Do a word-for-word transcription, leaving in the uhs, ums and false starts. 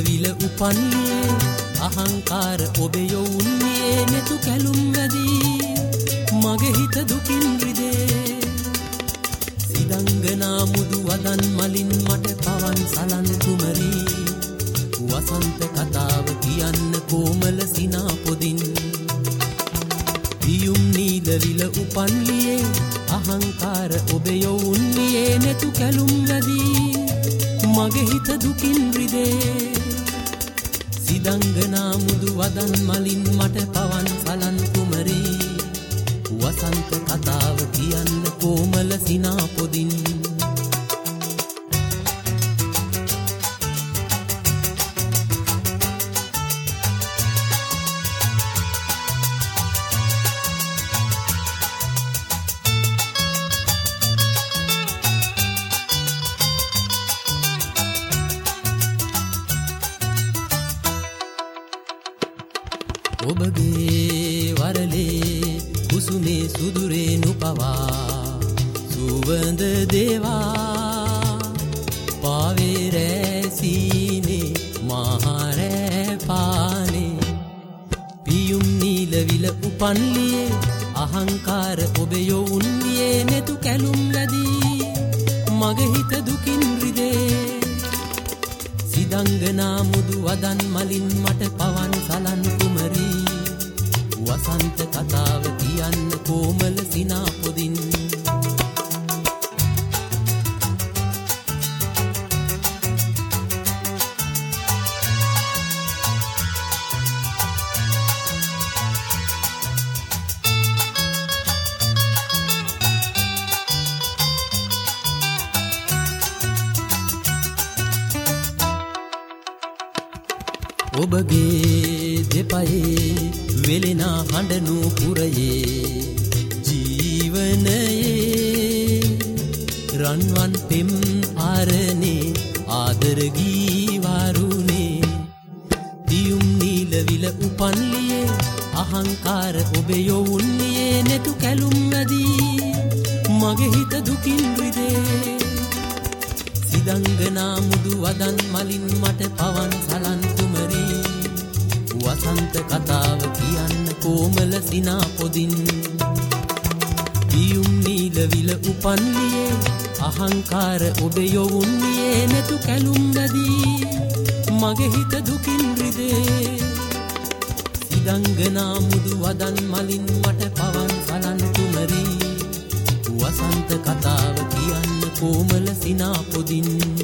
විල උපන්නේ අහංකාර ඔබේ යොවුන්නේ නෙතු කැලුම් වැදී මගේ හිත දුකින් රිදේ සිදංගනා මුදු වදන් මලින් මට පවන් සලන් කුමරී වසන්ත කතාව කියන්න කොමල සිනා පොදින් පියුම් නීල විල උපන්ලියේ අහංකාර ඔබේ යොවුන්නේ නෙතු කැලුම් වැදී මගේ හිත දුකින් රිදේ සිදංගනා මුදු වදන් මලින් මට පවන් සලන් කුමරී වසන්ත කතාව කියන්න කොමල සිනා පොදින් ඔබගේ වරලේ කුසුමේ සුදුරේ නුපවා සුවඳ දේවා පාවේ රැසීනේ මහරෑ පානේ පියුම් නීල විල උපන්ලියේ අහංකාර ඔබේ යොවුන්නේ නෙතු කැලුම් වැදී මගේ හිත දුකින් රිදේ සිදංගනා මුදු වදන් මලින් මට පවන් සලන් කුමරී වසන්ත කතාව කියන්න කොමල සිනා පොදින් ඔබගේ දෙපයේ වෙලෙනා හඬනු පුරයේ ජීවනයේ රන්වන් පෙම් ආරනේ ආදරගී වරුනේ පියුම් නීල විල උපන්ලියේ අහංකාර ඔබේ යොවුන්නේ නෙතු කැලුම් වැදී මගේ හිත දුකින් රිදේ සිදංගනා මුදු වදන් මලින් මට පවන් සලන් කුමරී වසන්ත කතාව කියන්න කොමල සිනා පොදින් පියුම් නීල විල උපන්ලියේ අහංකාර ඔබේ යොවුන්නේ නෙතු කැලුම් වැදී මගේ හිත දුකින් රිදේ සිදංගනා මුදු වදන් මලින් මට පවන් සලන් කුමරී වසන්ත කතාව කියන්න කොමල සිනා පොදින්